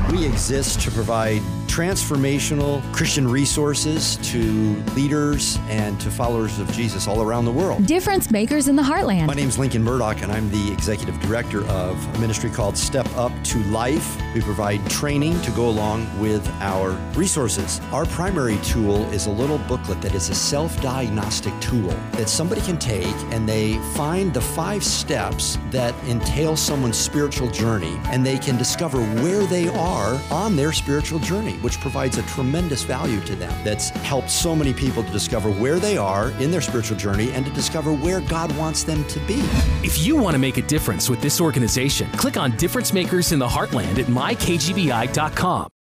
We exist to provide transformational Christian resources to leaders and to followers of Jesus all around the world. Difference makers in the heartland. My name's Lincoln Murdoch, and I'm the executive director of a ministry called Step Up to Life. We provide training to go along with our resources. Our primary tool is a little booklet that is a self-diagnostic tool that somebody can take, and they find the 5 steps that entail someone's spiritual journey, and they can discover where they are on their spiritual journey, which provides a tremendous value to them. That's helped so many people to discover where they are in their spiritual journey and to discover where God wants them to be. If you want to make a difference with this organization, click on Difference Makers in the Heartland at mykgbi.com.